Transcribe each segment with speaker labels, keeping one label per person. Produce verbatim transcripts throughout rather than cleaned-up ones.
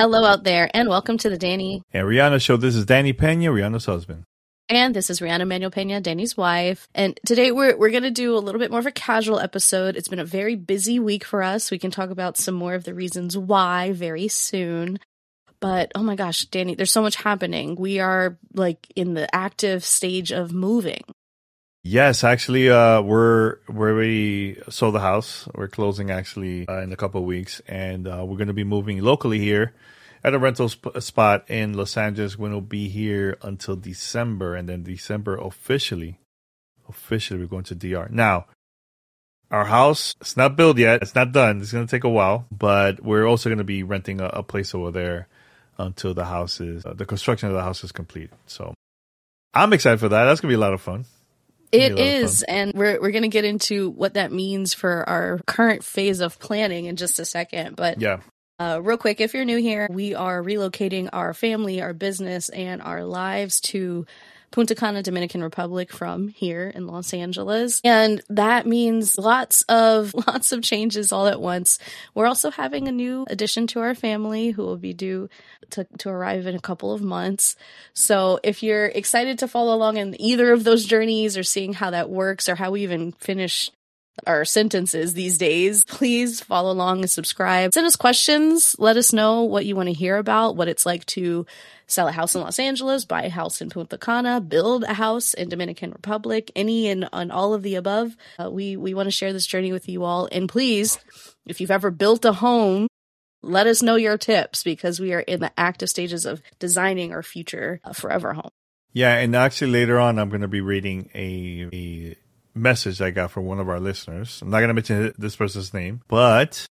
Speaker 1: Hello out there, and welcome to the Danny
Speaker 2: and Rihanna Show. This is Danny Pena, Rihanna's husband.
Speaker 1: And this is Rihanna Manuel Pena, Danny's wife. And today we're we're going to do a little bit more of a casual episode. It's been a very busy week for us. We can talk about some more of the reasons why very soon. But, oh my gosh, Danny, there's so much happening. We are, like, in the active stage of moving.
Speaker 2: Yes, actually, uh, we're we already sold the house. We're closing, actually, uh, in a couple of weeks. And uh, we're going to be moving locally here at a rental sp- spot in Los Angeles. We'll be here until December. And then December, officially, officially, we're going to D R. Now, our house, it's not built yet. It's not done. It's going to take a while. But we're also going to be renting a, a place over there until the house is, uh, the construction of the house is complete. So I'm excited for that. That's going to be a lot of fun.
Speaker 1: It is, and we're we're going to get into what that means for our current phase of planning in just a second. But
Speaker 2: yeah,
Speaker 1: uh, real quick, if you're new here, we are relocating our family, our business, and our lives to Punta Cana, Dominican Republic from here in Los Angeles. And that means lots of lots of changes all at once. We're also having a new addition to our family who will be due to, to arrive in a couple of months. So if you're excited to follow along in either of those journeys or seeing how that works or how we even finish our sentences these days, please follow along and subscribe. Send us questions. Let us know what you want to hear about, what it's like to sell a house in Los Angeles, buy a house in Punta Cana, build a house in Dominican Republic, any and on all of the above. Uh, we, we want to share this journey with you all. And please, if you've ever built a home, let us know your tips because we are in the active stages of designing our future uh, forever home.
Speaker 2: Yeah, and actually later on, I'm going to be reading a, a message I got from one of our listeners. I'm not going to mention this person's name, but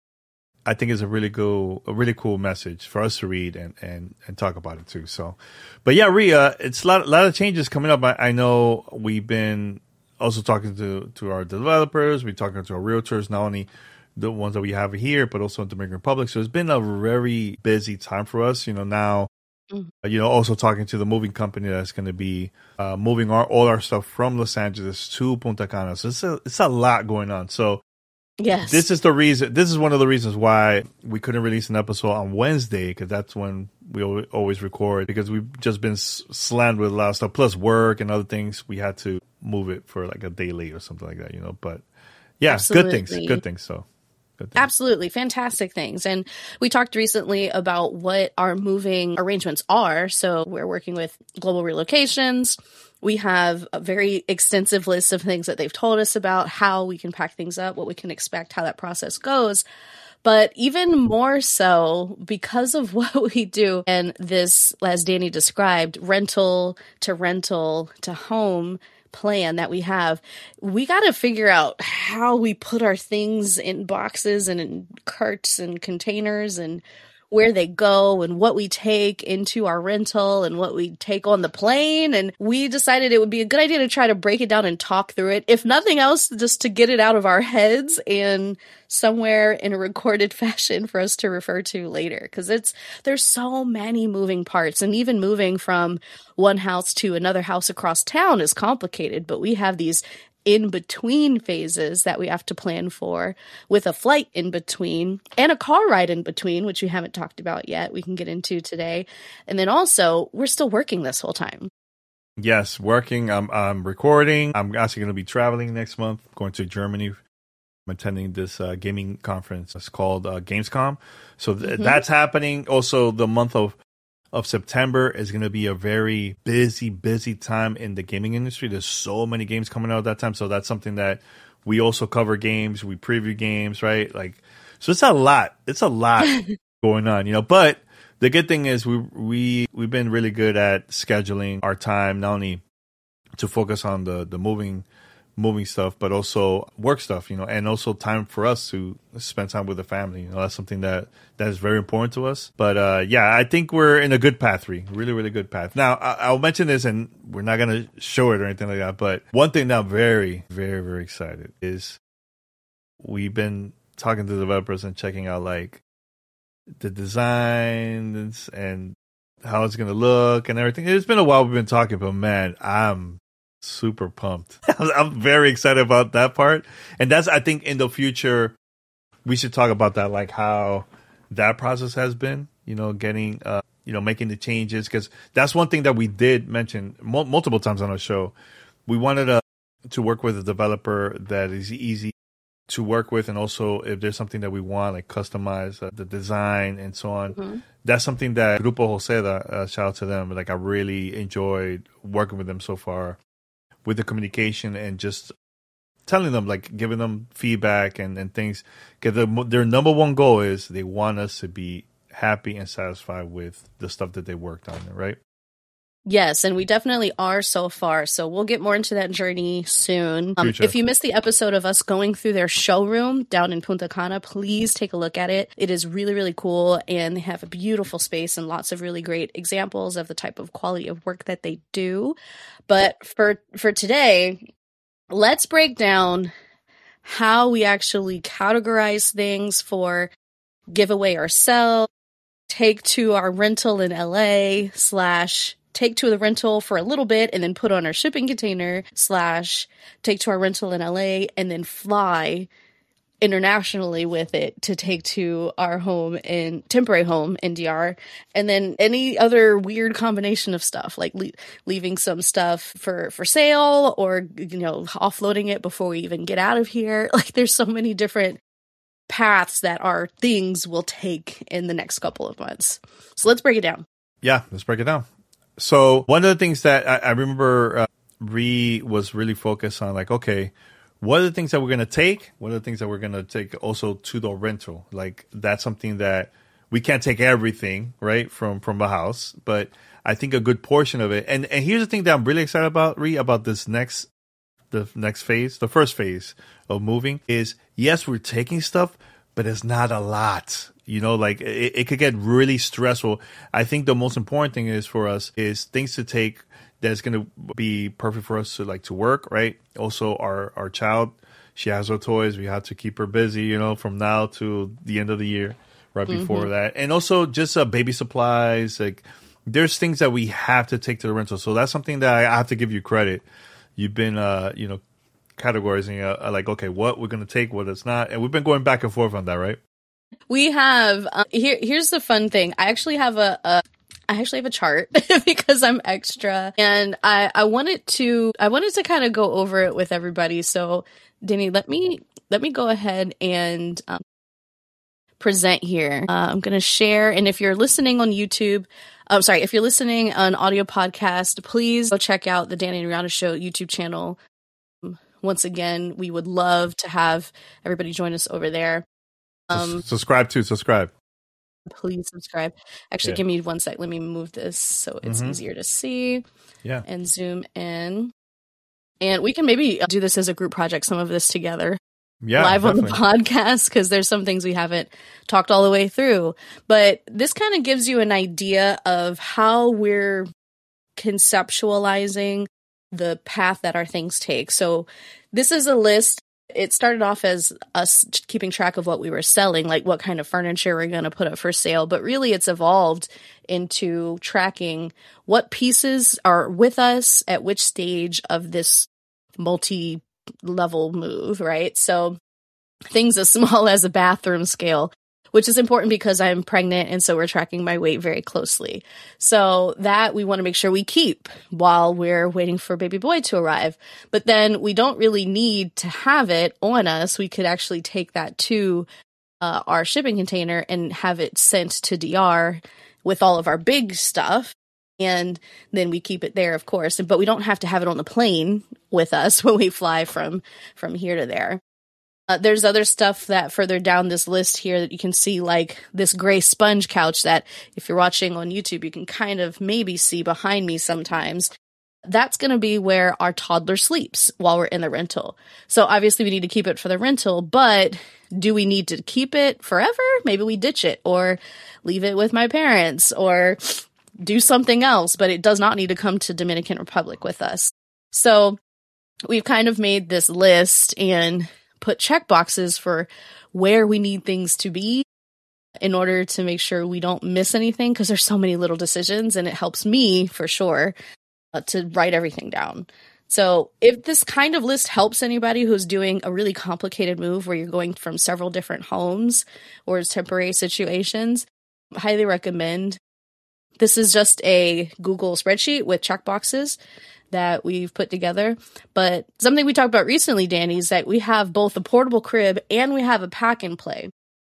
Speaker 2: I think it's a really cool, a really cool message for us to read and, and, and talk about it too. So, but yeah, Rhea, it's a lot, a lot of changes coming up. I, I know we've been also talking to, to our developers. We're talking to our realtors, not only the ones that we have here, but also in Dominican Republic. So it's been a very busy time for us. You know, now, mm-hmm. you know, also talking to the moving company that's going to be uh, moving our, all our stuff from Los Angeles to Punta Cana. So it's a, it's a lot going on. So,
Speaker 1: yes,
Speaker 2: this is the reason. This is one of the reasons why we couldn't release an episode on Wednesday, because that's when we always record. Because we've just been slammed with a lot of stuff, plus work and other things. We had to move it for like a day late or something like that, you know. But yeah,
Speaker 1: Absolutely.
Speaker 2: good things, good things. So.
Speaker 1: Absolutely. Fantastic things. And we talked recently about what our moving arrangements are. So we're working with Global Relocations. We have a very extensive list of things that they've told us about how we can pack things up, what we can expect, how that process goes. But even more so, because of what we do and this, as Danny described, rental to rental to home plan that we have, we got to figure out how we put our things in boxes and in carts and containers and where they go and what we take into our rental and what we take on the plane. And we decided it would be a good idea to try to break it down and talk through it. If nothing else, just to get it out of our heads and somewhere in a recorded fashion for us to refer to later. Because it's there's so many moving parts. And even moving from one house to another house across town is complicated. But we have these in-between phases that we have to plan for, with a flight in between and a car ride in between, which we haven't talked about yet. We can get into today. And then also, we're still working this whole time.
Speaker 2: Yes, working. I'm, I'm recording. I'm actually going to be traveling next month, going to Germany. I'm attending this uh, gaming conference. It's called uh, Gamescom. So th- mm-hmm. that's happening. Also, the month of of September is going to be a very busy, busy time in the gaming industry. There's so many games coming out at that time. So that's something that we also cover games. We preview games, right? Like, so it's a lot. It's a lot going on, you know, but the good thing is we, we, we've been really good at scheduling our time, not only to focus on the, the moving, moving stuff, but also work stuff, you know, and also time for us to spend time with the family. You know, that's something that, that is very important to us. But uh, yeah, I think we're in a good path, Ree. Really, really good path. Now, I- I'll mention this, and we're not going to show it or anything like that. But one thing that I'm very, very, very excited is we've been talking to developers and checking out like the designs and how it's going to look and everything. It's been a while we've been talking, but man, I'm super pumped. I'm very excited about that part. And that's, I think in the future, we should talk about that, like how that process has been, you know, getting, uh, you know, making the changes. Because that's one thing that we did mention mul- multiple times on our show. We wanted uh, to work with a developer that is easy to work with, and also if there's something that we want, like customize uh, the design and so on. Mm-hmm. That's something that Grupo Joseda, uh, shout out to them. Like I really enjoyed working with them so far with the communication and just telling them, like giving them feedback and, and things. Because the, their number one goal is they want us to be happy and satisfied with the stuff that they worked on, right?
Speaker 1: Yes, and we definitely are so far. So we'll get more into that journey soon. Um, if you missed the episode of us going through their showroom down in Punta Cana, please take a look at it. It is really, really cool, and they have a beautiful space and lots of really great examples of the type of quality of work that they do. But for for today, let's break down how we actually categorize things for giveaway or sell, take to our rental in L A, slash take to the rental for a little bit and then put on our shipping container, slash take to our rental in L A and then fly internationally with it to take to our home in temporary home in D R, and then any other weird combination of stuff like le- leaving some stuff for for sale, or you know offloading it before we even get out of here. Like there's so many different paths that our things will take in the next couple of months. So let's break it down.
Speaker 2: Yeah, let's break it down. So one of the things that I, I remember uh, Ree was really focused on, like, okay, what are the things that we're going to take? What are the things that we're going to take also to the rental? Like, that's something that we can't take everything, right, from, from the house. But I think a good portion of it. And, and here's the thing that I'm really excited about, Ree, about this next, the next phase, the first phase of moving is, yes, we're taking stuff, but it's not a lot. You know, like it, it could get really stressful. I think the most important thing is for us is things to take that's going to be perfect for us to like to work, right? Also, our, our child, she has her toys. We have to keep her busy, you know, from now to the end of the year, right mm-hmm. before that. And also just uh, baby supplies. Like there's things that we have to take to the rental. So that's something that I have to give you credit. You've been, uh, you know, categorizing uh, like, okay, what we're going to take, what it's not. And we've been going back and forth on that, right?
Speaker 1: We have, um, here, here's the fun thing. I actually have a, a I actually have a chart because I'm extra, and I, I wanted to, I wanted to kind of go over it with everybody. So Danny, let me, let me go ahead and, um, present here. Uh, I'm going to share. And if you're listening on YouTube, I'm oh, sorry, if you're listening on audio podcast, please go check out the Danny and Rihanna Show YouTube channel. Once again, we would love to have everybody join us over there.
Speaker 2: Um, subscribe to subscribe.
Speaker 1: Please subscribe. Actually, yeah. Give me one sec. Let me move this so it's mm-hmm. easier to see.
Speaker 2: Yeah.
Speaker 1: And zoom in. And we can maybe do this as a group project, some of this together.
Speaker 2: Yeah.
Speaker 1: Live
Speaker 2: definitely.
Speaker 1: on the podcast, because there's some things we haven't talked all the way through. But this kind of gives you an idea of how we're conceptualizing the path that our things take. So this is a list. It started off as us keeping track of what we were selling, like what kind of furniture we're going to put up for sale. But really, it's evolved into tracking what pieces are with us at which stage of this multi-level move, right? So things as small as a bathroom scale, which is important because I'm pregnant, and so we're tracking my weight very closely. So that we want to make sure we keep while we're waiting for baby boy to arrive. But then we don't really need to have it on us. We could actually take that to uh, our shipping container and have it sent to D R with all of our big stuff. And then we keep it there, of course. But we don't have to have it on the plane with us when we fly from, from here to there. Uh, there's other stuff that further down this list here that you can see, like this gray sponge couch that if you're watching on YouTube, you can kind of maybe see behind me sometimes. That's going to be where our toddler sleeps while we're in the rental. So obviously we need to keep it for the rental, but do we need to keep it forever? Maybe we ditch it or leave it with my parents or do something else, but it does not need to come to Dominican Republic with us. So we've kind of made this list and put check boxes for where we need things to be in order to make sure we don't miss anything, because there's so many little decisions, and it helps me for sure uh, to write everything down. So if this kind of list helps anybody who's doing a really complicated move where you're going from several different homes or temporary situations, Highly recommend. This is just a Google spreadsheet with checkboxes that we've put together. But something we talked about recently, Danny, is that we have both a portable crib and we have a pack and play.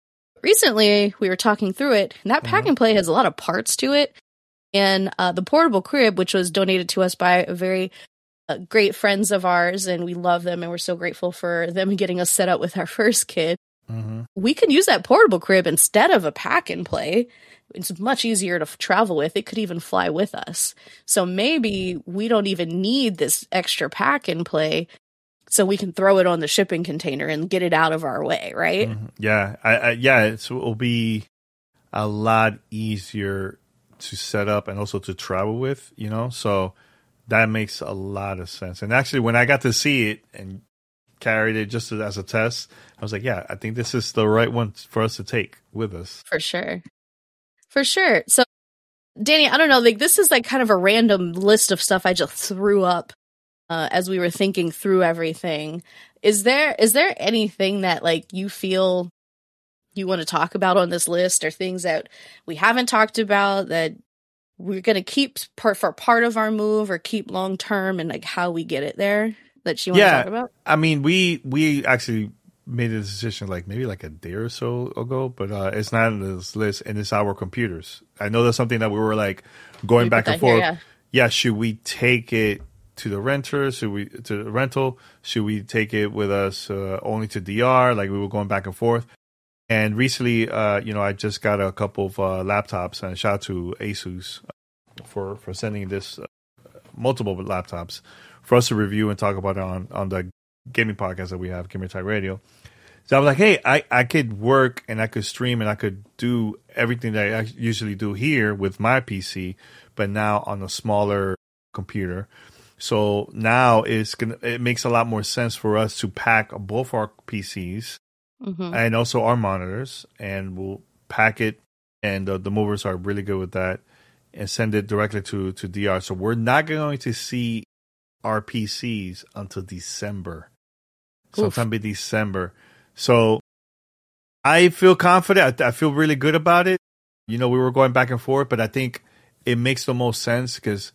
Speaker 1: Recently, we were talking through it, and that pack mm-hmm. and play has a lot of parts to it. And uh, the portable crib, which was donated to us by a very uh, great friends of ours, and we love them, and we're so grateful for them getting us set up with our first kid. Mm-hmm. We can use that portable crib instead of a pack and play. It's much easier to f- travel with. It could even fly with us. So maybe we don't even need this extra pack and play, so we can throw it on the shipping container and get it out of our way, right?
Speaker 2: Mm-hmm. Yeah, I, I, yeah, it's, it will be a lot easier to set up and also to travel with, you know? So that makes a lot of sense. And actually, when I got to see it and carried it just as a test, I was like, yeah, I think this is the right one for us to take with us.
Speaker 1: For sure. For sure. So, Danny, I don't know, like this is like kind of a random list of stuff I just threw up uh, as we were thinking through everything. Is there is there anything that like you feel you want to talk about on this list, or things that we haven't talked about that we're going to keep part for part of our move or keep long term, and like how we get it there that you want
Speaker 2: yeah,
Speaker 1: to talk about?
Speaker 2: I mean, we we actually made a decision like maybe like a day or so ago, but uh, it's not in this list, and it's our computers. I know that's something that we were like going we back and forth. Here, yeah. yeah, should we take it to the renter? Should we to the rental? Should we take it with us uh, only to D R? Like we were going back and forth. And recently, uh, you know, I just got a couple of uh, laptops, and shout out to Asus for for sending this uh, multiple laptops for us to review and talk about it on on the gaming podcast that we have, Gamer Tag Radio. So I was like, hey, I, I could work and I could stream and I could do everything that I usually do here with my P C, but now on a smaller computer. So now it's gonna it makes a lot more sense for us to pack both our P Cs mm-hmm. and also our monitors, and we'll pack it, and uh, the movers are really good with that, and send it directly to, to D R. So we're not going to see our P Cs until December.
Speaker 1: Oof.
Speaker 2: Sometime in December. So I feel confident. I, I feel really good about it. You know, we were going back and forth, but I think it makes the most sense because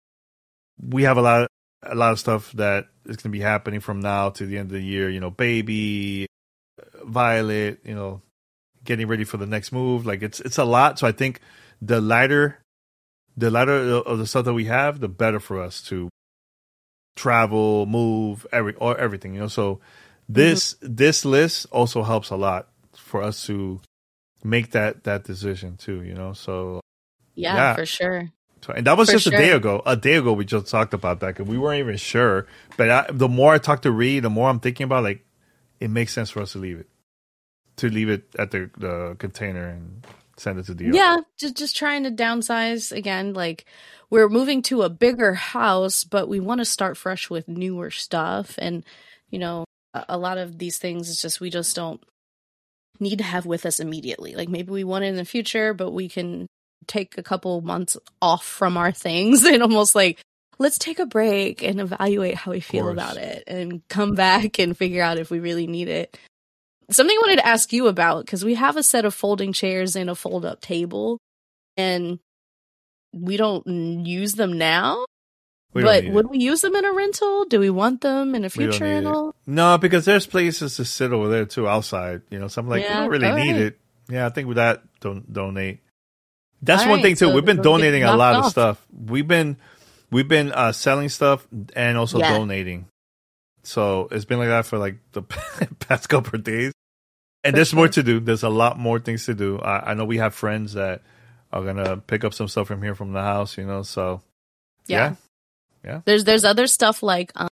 Speaker 2: we have a lot, a lot of stuff that is going to be happening from now to the end of the year. You know, baby, Violet. You know, getting ready for the next move. Like it's it's a lot. So I think the lighter, the lighter of the stuff that we have, the better for us to travel, move, every or everything, you know. So this mm-hmm. this list also helps a lot for us to make that that decision too, you know. So
Speaker 1: yeah, yeah. for sure.
Speaker 2: So, and that was
Speaker 1: for
Speaker 2: just
Speaker 1: sure.
Speaker 2: a day ago. A day ago, we just talked about that because we weren't even sure. But I, the more I talk to Reed, the more I'm thinking about like it makes sense for us to leave it, to leave it at the the container and send it to D R.
Speaker 1: Yeah, just just trying to downsize again. Like we're moving to a bigger house, but we want to start fresh with newer stuff. And you know, a, a lot of these things is just we just don't need to have with us immediately. Like maybe we want it in the future, but we can take a couple months off from our things and almost like let's take a break and evaluate how we feel about it and come back and figure out if we really need it. Something I wanted to ask you about, because we have a set of folding chairs and a fold-up table, and we don't use them now.
Speaker 2: We
Speaker 1: but would it. we use them in a rental? Do we want them in a future rental?
Speaker 2: No, because there's places to sit over there too, outside. You know, so I'm like,
Speaker 1: yeah,
Speaker 2: we don't really need
Speaker 1: right.
Speaker 2: it. Yeah, I think with that, don't donate. That's
Speaker 1: all
Speaker 2: one
Speaker 1: right,
Speaker 2: thing too.
Speaker 1: so
Speaker 2: We've been donating a lot
Speaker 1: off.
Speaker 2: of stuff. We've been we've been uh, selling stuff and also
Speaker 1: yeah.
Speaker 2: donating. So it's been like that for like the past couple of days. And
Speaker 1: For
Speaker 2: there's
Speaker 1: sure.
Speaker 2: more to do. There's a lot more things to do. I, I know we have friends that are gonna pick up some stuff from here from the house, you know. So
Speaker 1: Yeah.
Speaker 2: yeah, yeah.
Speaker 1: There's there's other stuff like um,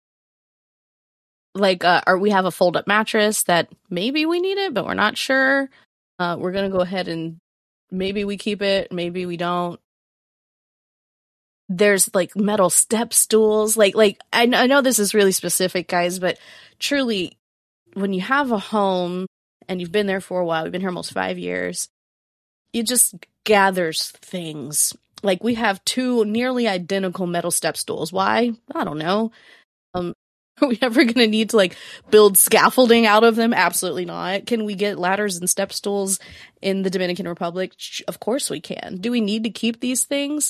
Speaker 1: like uh, or we have a fold up mattress that maybe we need it, but we're not sure. Uh, we're gonna go ahead and maybe we keep it, maybe we don't. There's like metal step stools. Like like I I know this is really specific, guys, but truly, when you have a home and you've been there for a while, we've been here almost five years, it just gathers things. Like we have two nearly identical metal step stools. Why? I don't know. Um, Are we ever going to need to like build scaffolding out of them? Absolutely not. Can we get ladders and step stools in the Dominican Republic? Of course we can. Do we need to keep these things?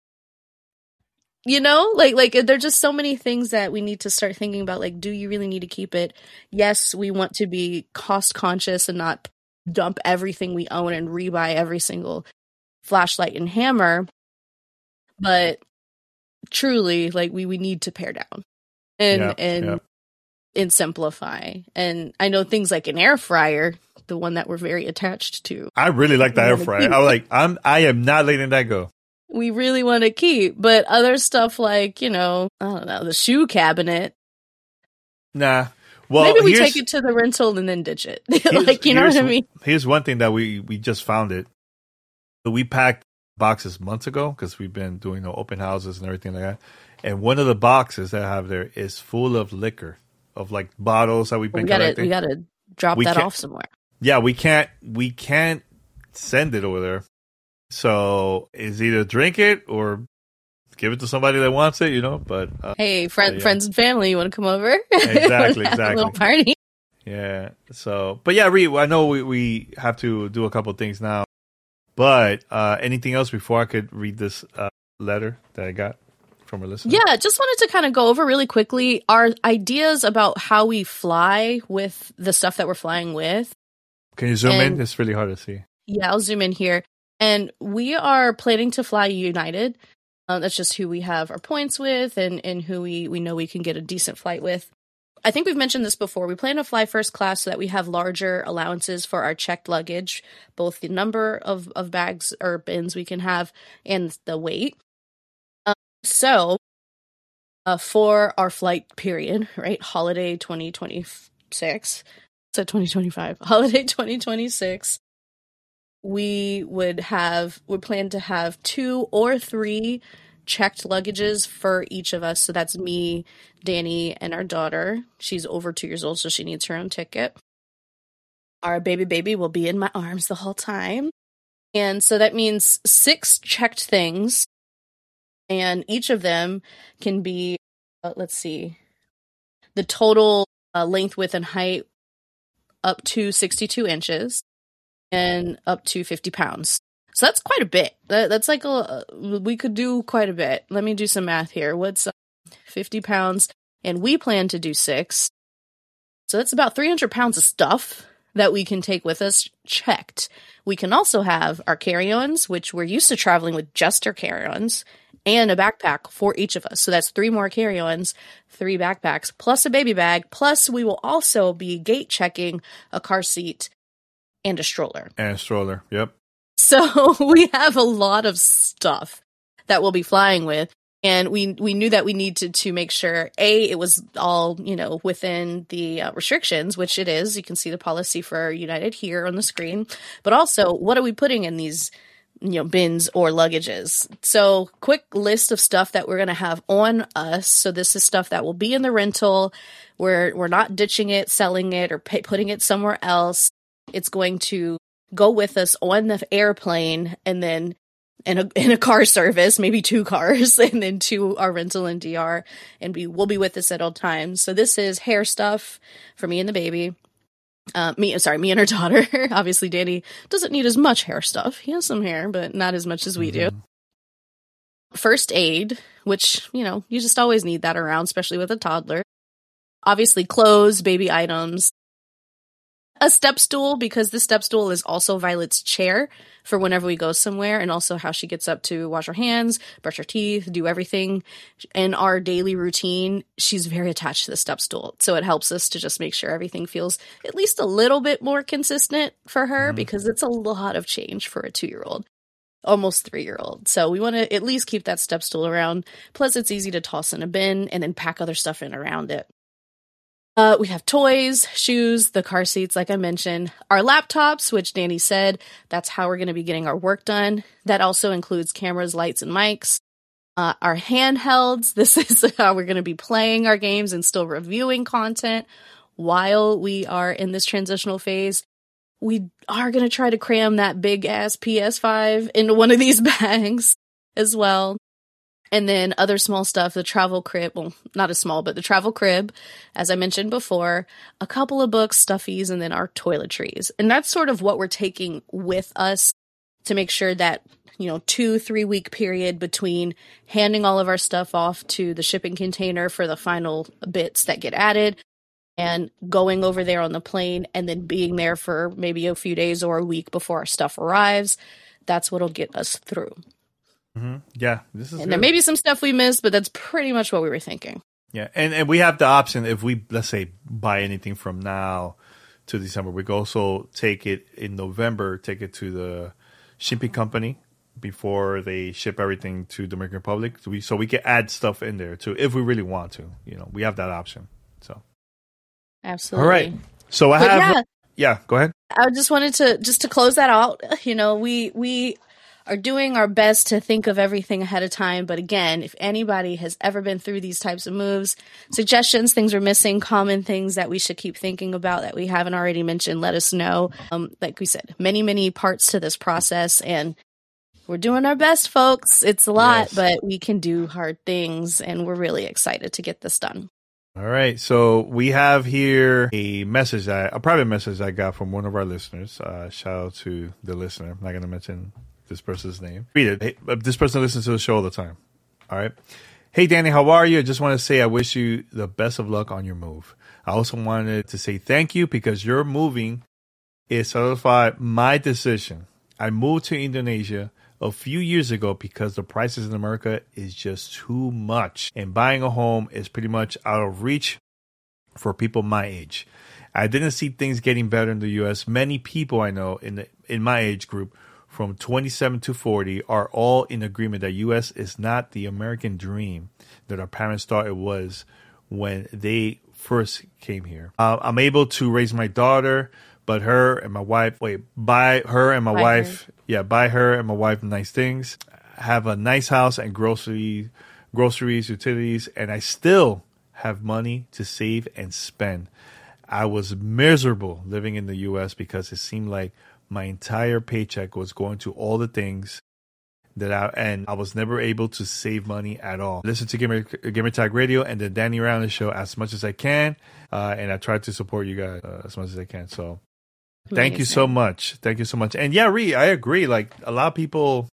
Speaker 1: You know, like, like there're just so many things that we need to start thinking about. Like, do you really need to keep it? Yes, we want to be cost conscious and not dump everything we own and rebuy every single flashlight and hammer. But truly, like, we, we need to pare down and,
Speaker 2: yeah,
Speaker 1: and,
Speaker 2: yeah.
Speaker 1: and simplify. And I know things like an air fryer, the one that we're very attached to.
Speaker 2: I really like the air fryer. I'm like, I'm, I am not letting that go.
Speaker 1: We really want to keep, but other stuff like, you know, I don't know, the shoe cabinet.
Speaker 2: Nah. Well,
Speaker 1: maybe we take it to the rental and then ditch it. Like, you know what I mean?
Speaker 2: Here's one thing that we, we just found it. So we packed boxes months ago because we've been doing the open houses and everything like that. And one of the boxes that I have there is full of liquor, of like bottles that we've been
Speaker 1: we gotta,
Speaker 2: collecting.
Speaker 1: We got to drop
Speaker 2: we
Speaker 1: that off somewhere.
Speaker 2: Yeah, we can't, we can't send it over there. So it's either drink it or give it to somebody that wants it, you know. But uh,
Speaker 1: hey, friend,
Speaker 2: yeah.
Speaker 1: friends and family, you want to come over?
Speaker 2: Exactly, exactly.
Speaker 1: A little party.
Speaker 2: Yeah. So, but yeah, Ree, I know we, we have to do a couple of things now. But uh, anything else before I could read this uh, letter that I got from a listener?
Speaker 1: Yeah, just wanted to kind of go over really quickly our ideas about how we fly with the stuff that we're flying with.
Speaker 2: Can you zoom
Speaker 1: and,
Speaker 2: in? It's really hard to see.
Speaker 1: Yeah, I'll zoom in here. And we are planning to fly United. Uh, that's just who we have our points with and, and who we, we know we can get a decent flight with. I think we've mentioned this before. We plan to fly first class so that we have larger allowances for our checked luggage, both the number of, of bags or bins we can have and the weight. Um, so uh, for our flight period, right, holiday twenty twenty-six, so twenty twenty-five, holiday twenty twenty-six, we would have, we plan to have two or three checked luggages for each of us. So that's me, Danny, and our daughter. She's over two years old, so she needs her own ticket. Our baby baby will be in my arms the whole time. And so that means six checked things. And each of them can be, uh, let's see, the total uh, length, width, and height up to sixty-two inches. And up to fifty pounds. So that's quite a bit. That, that's like a, we could do quite a bit. Let me do some math here. What's uh, fifty pounds? And we plan to do six. So that's about three hundred pounds of stuff that we can take with us checked. We can also have our carry-ons, which we're used to traveling with just our carry-ons, and a backpack for each of us. So that's three more carry-ons, three backpacks, plus a baby bag. Plus we will also be gate checking a car seat and a stroller.
Speaker 2: And a stroller, yep.
Speaker 1: So we have a lot of stuff that we'll be flying with. And we we knew that we needed to make sure, A, it was all, you know, within the uh, restrictions, which it is. You can see the policy for United here on the screen. But also, what are we putting in these, you know, bins or luggages? So quick list of stuff that we're going to have on us. So this is stuff that will be in the rental. We're, we're not ditching it, selling it, or pay, putting it somewhere else. It's going to go with us on the airplane and then in a, in a car service, maybe two cars, and then to our rental in D R, and be, will be with us at all times. So this is hair stuff for me and the baby. Uh, me, sorry, me and her daughter. Obviously, Danny doesn't need as much hair stuff. He has some hair, but not as much as we do.
Speaker 2: Mm-hmm.
Speaker 1: First aid, which, you know, you just always need that around, especially with a toddler. Obviously, clothes, baby items. A step stool, because the step stool is also Violet's chair for whenever we go somewhere, and also how she gets up to wash her hands, brush her teeth, do everything in our daily routine. She's very attached to the step stool, so it helps us to just make sure everything feels at least a little bit more consistent for her, mm-hmm. because it's a lot of change for a two-year-old, almost three-year-old. So we want to at least keep that step stool around. Plus, it's easy to toss in a bin and then pack other stuff in around it. Uh, we have toys, shoes, the car seats, like I mentioned, our laptops, which Danny said, that's how we're going to be getting our work done. That also includes cameras, lights, and mics. Uh, our handhelds, this is how we're going to be playing our games and still reviewing content while we are in this transitional phase. We are going to try to cram that big ass P S five into one of these bags as well. And then other small stuff, the travel crib, well, not as small, but the travel crib, as I mentioned before, a couple of books, stuffies, and then our toiletries. And that's sort of what we're taking with us to make sure that, you know, two, three week period between handing all of our stuff off to the shipping container for the final bits that get added and going over there on the plane and then being there for maybe a few days or a week before our stuff arrives. That's what'll get us through.
Speaker 2: Mm-hmm. Yeah, this is.
Speaker 1: And
Speaker 2: good.
Speaker 1: there may be some stuff we missed, but that's pretty much what we were thinking.
Speaker 2: Yeah, and, and we have the option if we, let's say, buy anything from now to December, we can also take it in November, take it to the shipping company before they ship everything to the Dominican Republic. So we, so we can add stuff in there too if we really want to. You know, we have that option. So
Speaker 1: absolutely.
Speaker 2: All right. So I
Speaker 1: but
Speaker 2: have.
Speaker 1: Yeah,
Speaker 2: yeah, go ahead.
Speaker 1: I just wanted to just to close that out. You know, we we. are doing our best to think of everything ahead of time. But again, if anybody has ever been through these types of moves, suggestions, things we're missing, common things that we should keep thinking about that we haven't already mentioned, let us know. Um, like we said, many, many parts to this process, and we're doing our best, folks. It's a lot, yes. But we can do hard things, and we're really excited to get this done.
Speaker 2: All right. So we have here a message, that, a private message I got from one of our listeners. Uh, shout out to the listener. I'm not going to mention this person's name. Read it. Hey, this person listens to the show all the time. All right. Hey, Danny, how are you? I just want to say I wish you the best of luck on your move. I also wanted to say thank you because your moving is solidified my decision. I moved to Indonesia a few years ago because the prices in America is just too much. And buying a home is pretty much out of reach for people my age. I didn't see things getting better in the U S. Many people I know in the, in my age group from twenty-seven to forty are all in agreement that U S is not the American dream that our parents thought it was when they first came here. Uh, I'm able to raise my daughter, but her and my wife, wait, buy her and my buy wife, her. yeah, buy her and my wife nice things, have a nice house and grocery, groceries, utilities, and I still have money to save and spend. I was miserable living in the U S because it seemed like my entire paycheck was going to all the things that I, and I was never able to save money at all. Listen to Gamer, Gamer Tag Radio and the Danny Ariana Show as much as I can. Uh, and I try to support you guys uh, as much as I can. So thank Amazing. you so much. Thank you so much. And yeah, Ree, I agree. Like a lot of people,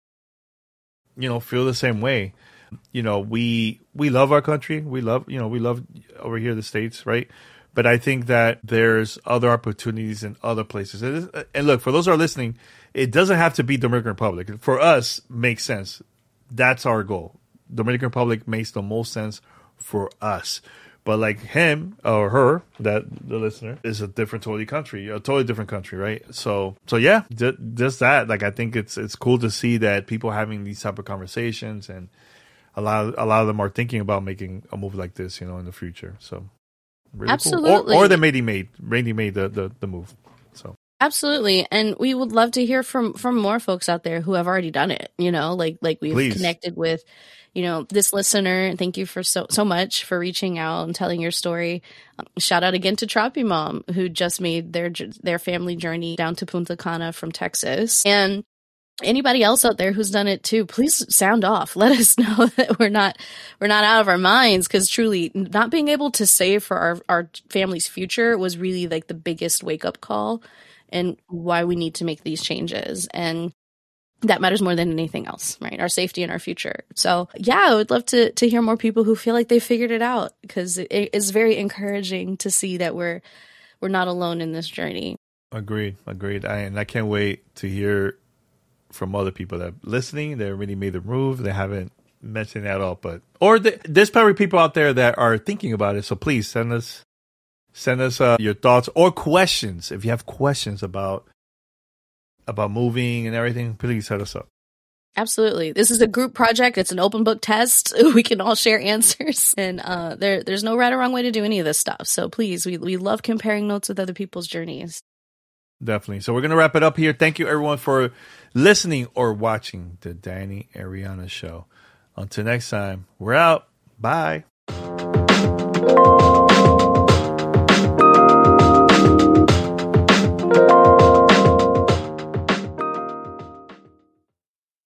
Speaker 2: you know, feel the same way. You know, we, we love our country. We love, you know, we love over here, the States, right? But I think that there's other opportunities in other places. And look, for those who are listening, it doesn't have to be Dominican Republic. For us, makes sense. That's our goal. Dominican Republic makes the most sense for us. But like him or her, that the listener, is a different totally country, a totally different country, right? So, so yeah, just that. Like I think it's it's cool to see that people are having these type of conversations, and a lot a lot of them are thinking about making a move like this, you know, in the future. So. Really
Speaker 1: Absolutely.
Speaker 2: Cool. Or, or they made, made, Randy made the, the, the move. So
Speaker 1: absolutely. And we would love to hear from, from more folks out there who have already done it, you know, like, like we've Please. connected with, you know, this listener. Thank you for so, so much for reaching out and telling your story. Um, shout out again to Troppy Mom, who just made their, their family journey down to Punta Cana from Texas. And anybody else out there who's done it too, please sound off. Let us know that we're not we're not out of our minds, because truly not being able to save for our, our family's future was really like the biggest wake up call and why we need to make these changes. And that matters more than anything else, right? Our safety and our future. So yeah, I would love to to hear more people who feel like they figured it out, because it is very encouraging to see that we're we're not alone in this journey. Agreed.
Speaker 2: Agreed. I, and I can't wait to hear from other people that are listening, they already made the move. They haven't mentioned it at all, but or the, there's probably people out there that are thinking about it. So please send us send us uh, your thoughts or questions. If you have questions about about moving and everything, please hit us up.
Speaker 1: Absolutely. This is a group project. It's an open book test. We can all share answers, and uh, there there's no right or wrong way to do any of this stuff. So please, we we love comparing notes with other people's journeys.
Speaker 2: Definitely. So we're going to wrap it up here. Thank you, everyone, for listening or watching the Danny Ariana Show. Until next time, we're out. Bye.